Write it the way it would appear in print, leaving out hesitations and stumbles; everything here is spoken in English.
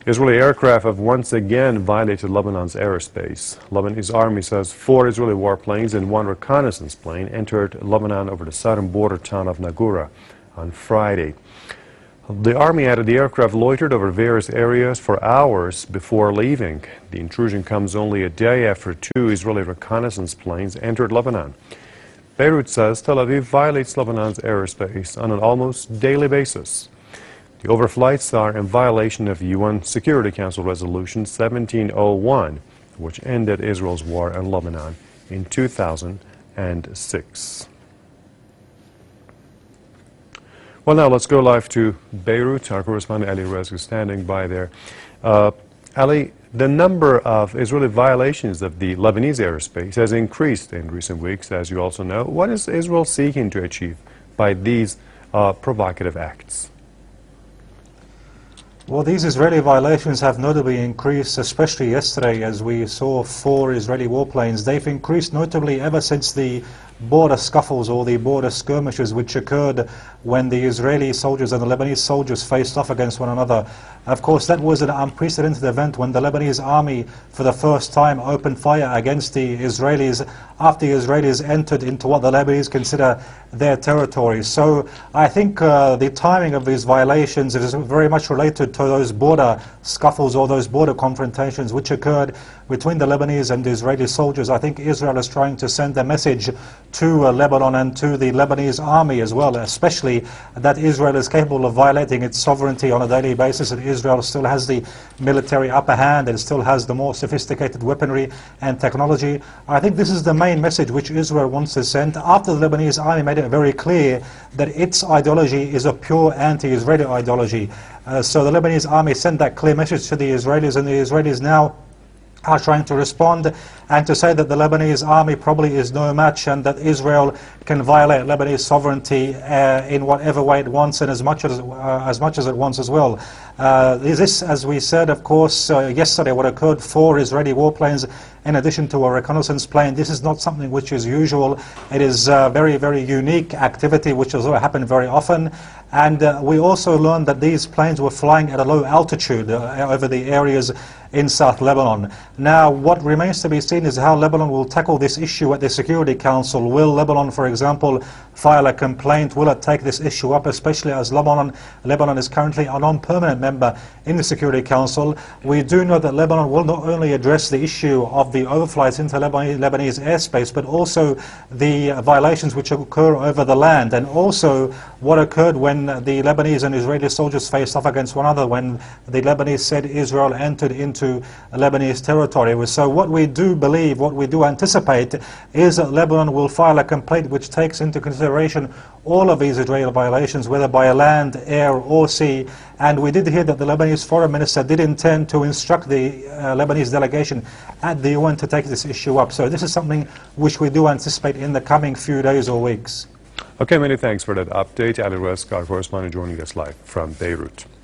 Israeli aircraft have once again violated Lebanon's airspace. Lebanese army says 4 Israeli warplanes and 1 reconnaissance plane entered Lebanon over the southern border town of Nagura on Friday. The army added the aircraft loitered over various areas for hours before leaving. The intrusion comes only a day after 2 Israeli reconnaissance planes entered Lebanon. Beirut says Tel Aviv violates Lebanon's airspace on an almost daily basis. The overflights are in violation of UN Security Council Resolution 1701, which ended Israel's war in Lebanon in 2006. Well, now let's go live to Beirut. Our correspondent Ali Rez is standing by there. Ali, the number of Israeli violations of the Lebanese airspace has increased in recent weeks, as you also know. What is Israel seeking to achieve by these provocative acts? Well, these Israeli violations have notably increased, especially yesterday as we saw 4 Israeli warplanes. They've increased notably ever since the border scuffles or the border skirmishes which occurred when the Israeli soldiers and the Lebanese soldiers faced off against one another. Of course, that was an unprecedented event when the Lebanese army for the first time opened fire against the Israelis after the Israelis entered into what the Lebanese consider their territory. So I think the timing of these violations is very much related to those border scuffles or those border confrontations which occurred between the Lebanese and the Israeli soldiers. I think Israel is trying to send a message to Lebanon and to the Lebanese army as well, especially that Israel is capable of violating its sovereignty on a daily basis, and Israel still has the military upper hand and still has the more sophisticated weaponry and technology. I think this is the main message which Israel wants to send after the Lebanese army made it very clear that its ideology is a pure anti-Israeli ideology. So the Lebanese army sent that clear message to the Israelis, and the Israelis now are trying to respond and to say that the Lebanese army probably is no match and that Israel can violate Lebanese sovereignty in whatever way it wants and as much as it wants as well. This, as we said, of course, yesterday what occurred, 4 Israeli warplanes in addition to a reconnaissance plane. This is not something which is usual. It is a very, very unique activity which does not happen very often. And we also learned that these planes were flying at a low altitude over the areas in South Lebanon. Now, what remains to be seen is how Lebanon will tackle this issue at the Security Council. Will Lebanon, for example, file a complaint? Will it take this issue up, especially as Lebanon is currently a non-permanent member in the Security Council? We do know that Lebanon will not only address the issue of the overflights into Lebanese airspace, but also the violations which occur over the land, and also what occurred when the Lebanese and Israeli soldiers faced off against one another, when the Lebanese said Israel entered into Lebanese territory. So what we do believe, what we do anticipate, is that Lebanon will file a complaint which takes into consideration all of these Israeli violations, whether by land, air or sea. And we did hear that the Lebanese foreign minister did intend to instruct the Lebanese delegation at the UN to take this issue up. So this is something which we do anticipate in the coming few days or weeks. Okay, many thanks for that update. Ali Rez, our correspondent, joining us live from Beirut.